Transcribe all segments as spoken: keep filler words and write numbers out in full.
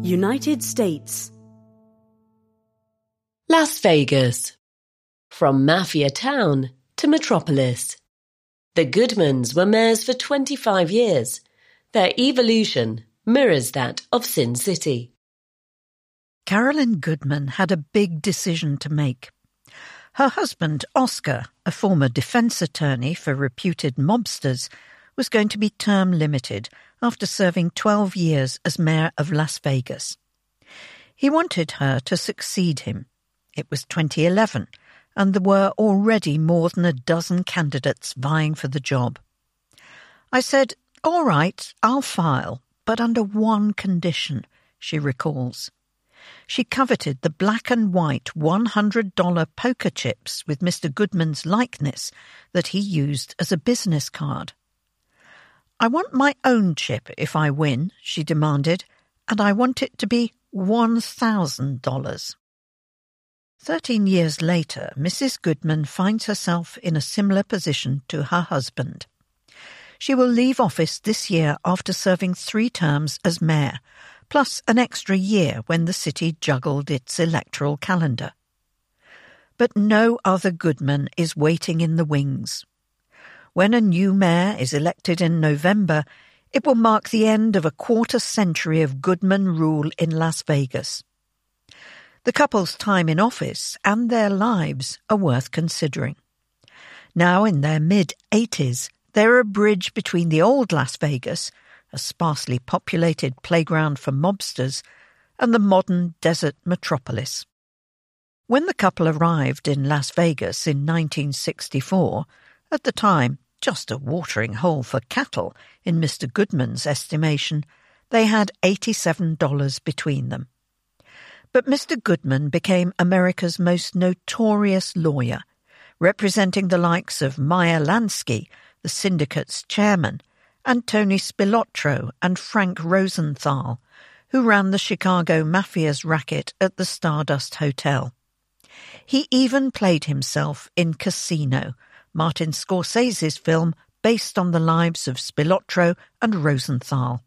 United States. Las Vegas. From Mafia Town to Metropolis. The Goodmans were mayors for twenty-five years. Their evolution mirrors that of Sin City. Carolyn Goodman had a big decision to make. Her husband, Oscar, a former defense attorney for reputed mobsters, was going to be term limited after serving twelve years as mayor of Las Vegas. He wanted her to succeed him. It was twenty eleven, and there were already more than a dozen candidates vying for the job. I said, "All right, I'll file, but under one condition," she recalls. She coveted the black and white one hundred dollars poker chips with Mister Goodman's likeness that he used as a business card. "I want my own chip if I win," she demanded, "and I want it to be one thousand dollars. Thirteen years later, Missus Goodman finds herself in a similar position to her husband. She will leave office this year after serving three terms as mayor, plus an extra year when the city juggled its electoral calendar. But no other Goodman is waiting in the wings. When a new mayor is elected in November, it will mark the end of a quarter century of Goodman rule in Las Vegas. The couple's time in office and their lives are worth considering. Now in their mid-eighties, they're a bridge between the old Las Vegas, a sparsely populated playground for mobsters, and the modern desert metropolis. When the couple arrived in Las Vegas in nineteen sixty-four, at the time just a watering hole for cattle in Mister Goodman's estimation, they had eighty-seven dollars between them. But Mister Goodman became America's most notorious lawyer, representing the likes of Meyer Lansky, the syndicate's chairman, and Tony Spilotro and Frank Rosenthal, who ran the Chicago Mafia's racket at the Stardust Hotel. He even played himself in Casino, Martin Scorsese's film based on the lives of Spilotro and Rosenthal.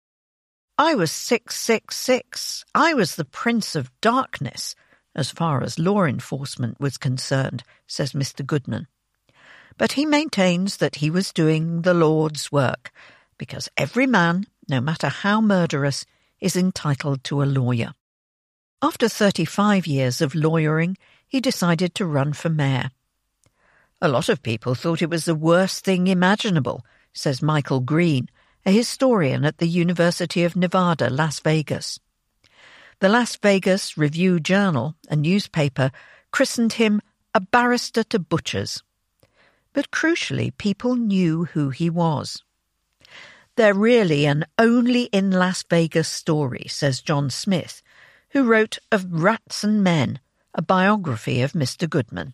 "I was six six six. I was the Prince of Darkness, as far as law enforcement was concerned," says Mister Goodman. But he maintains that he was doing the Lord's work, because every man, no matter how murderous, is entitled to a lawyer. After thirty-five years of lawyering, he decided to run for mayor. "A lot of people thought it was the worst thing imaginable," says Michael Green, a historian at the University of Nevada, Las Vegas. The Las Vegas Review-Journal, a newspaper, christened him a barrister to butchers. But crucially, people knew who he was. "They're really an only in Las Vegas story," says John Smith, who wrote Of Rats and Men, a biography of Mister Goodman.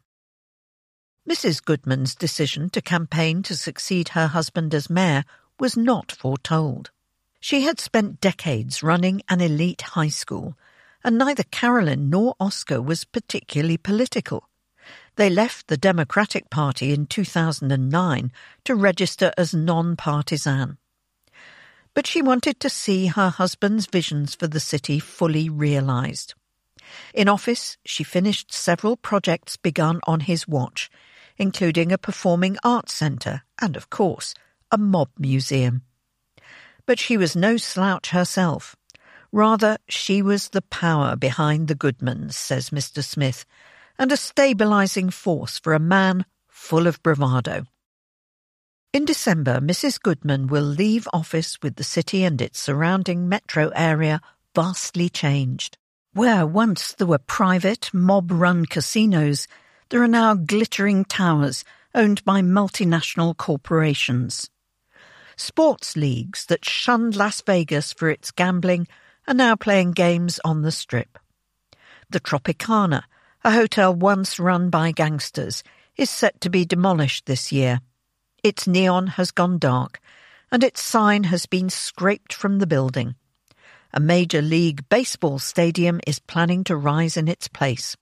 Missus Goodman's decision to campaign to succeed her husband as mayor was not foretold. She had spent decades running an elite high school, and neither Carolyn nor Oscar was particularly political. They left the Democratic Party in two thousand nine to register as non-partisan. But she wanted to see her husband's visions for the city fully realised. In office, she finished several projects begun on his watch, including a performing arts centre and, of course, a mob museum. But she was no slouch herself. Rather, she was the power behind the Goodmans, says Mister Smith, and a stabilising force for a man full of bravado. In December, Missus Goodman will leave office with the city and its surrounding metro area vastly changed. Where once there were private, mob-run casinos, there are now glittering towers owned by multinational corporations. Sports leagues that shunned Las Vegas for its gambling are now playing games on the Strip. The Tropicana, a hotel once run by gangsters, is set to be demolished this year. Its neon has gone dark, and its sign has been scraped from the building. A Major League Baseball stadium is planning to rise in its place.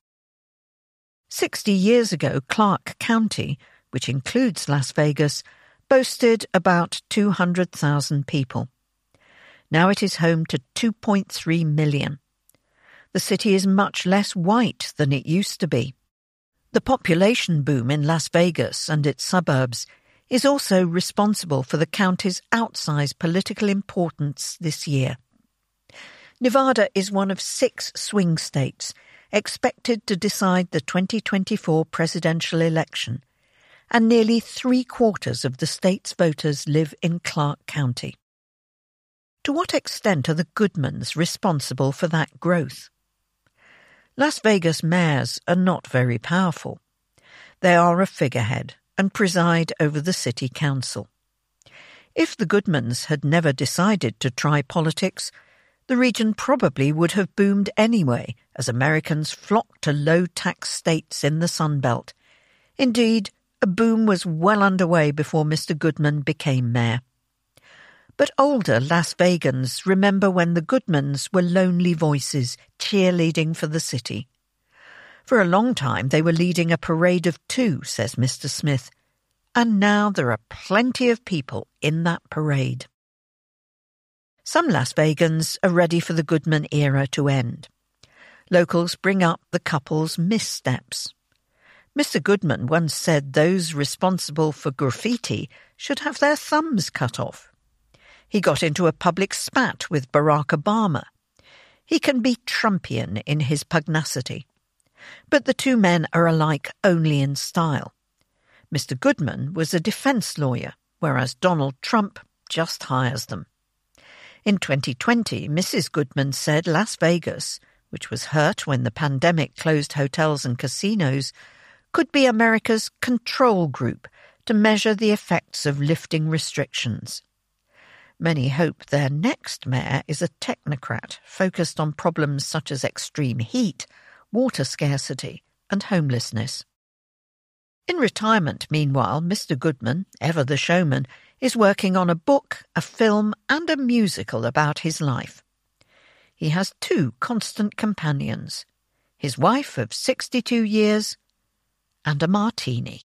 Sixty years ago, Clark County, which includes Las Vegas, boasted about two hundred thousand people. Now it is home to two point three million. The city is much less white than it used to be. The population boom in Las Vegas and its suburbs is also responsible for the county's outsized political importance this year. Nevada is one of six swing states expected to decide the twenty twenty-four presidential election, and nearly three-quarters of the state's voters live in Clark County. To what extent are the Goodmans responsible for that growth? Las Vegas mayors are not very powerful. They are a figurehead and preside over the city council. If the Goodmans had never decided to try politics, the region probably would have boomed anyway as Americans flocked to low-tax states in the Sun Belt. Indeed, a boom was well underway before Mister Goodman became mayor. But older Las Vegans remember when the Goodmans were lonely voices cheerleading for the city. For a long time they were leading a parade of two, says Mister Smith, and now there are plenty of people in that parade. Some Las Vegans are ready for the Goodman era to end. Locals bring up the couple's missteps. Mister Goodman once said those responsible for graffiti should have their thumbs cut off. He got into a public spat with Barack Obama. He can be Trumpian in his pugnacity. But the two men are alike only in style. Mister Goodman was a defense lawyer, whereas Donald Trump just hires them. In twenty twenty, Missus Goodman said Las Vegas, which was hurt when the pandemic closed hotels and casinos, could be America's control group to measure the effects of lifting restrictions. Many hope their next mayor is a technocrat focused on problems such as extreme heat, water scarcity, and homelessness. In retirement, meanwhile, Mister Goodman, ever the showman, is working on a book, a film, and a musical about his life. He has two constant companions, his wife of sixty-two years and a martini.